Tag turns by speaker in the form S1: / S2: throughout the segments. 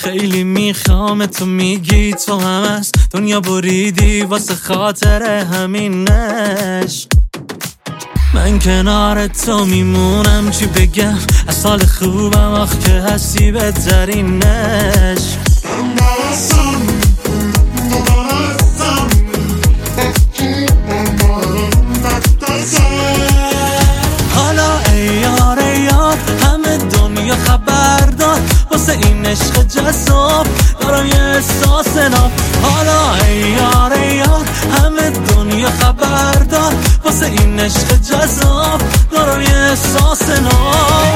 S1: خیلی میخوام تو میگی تو هم از دنیا بریدی واسه خاطر همینش. من کنار تو میمونم چی بگم از حال خوبم آخ که هستی بهترینش. حالا ای یار همه دنیا خبر داد واسه این عشق جذاب دارم یه احساس ناب. حالا ای یار همه دنیا خبر داد واسه این عشق جذاب دارم یه احساس ناب.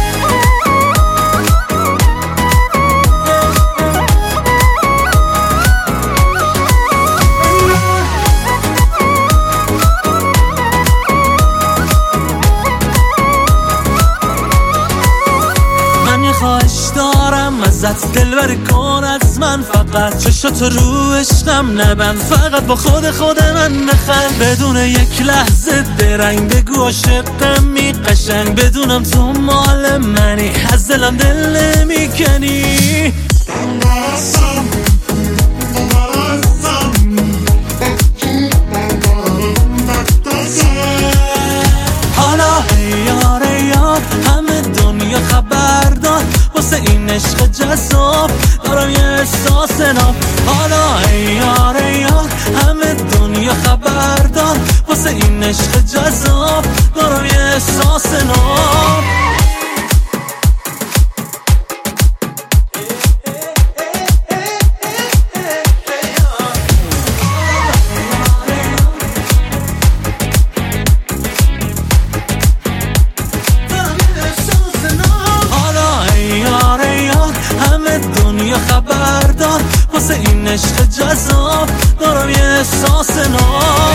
S1: خواهش دارم ازت دلبری کن از من، فقط چشاتو رو عشقم نبند، فقط با خود من بخند، بدون یک لحظه درنگ بگو عاشقمی قشنگ، بدونم تو مال منی از دلم دل نمیکنی. حالا یار همه دنیا خبر داد واسه این عشق جذاب دارم یه احساس ناب. حالا یار همه دنیا خبر داد واسه این عشق جذاب دارم یه احساس ناب. خبر داد واسه این عشق جذاب دارم یه احساس ناب.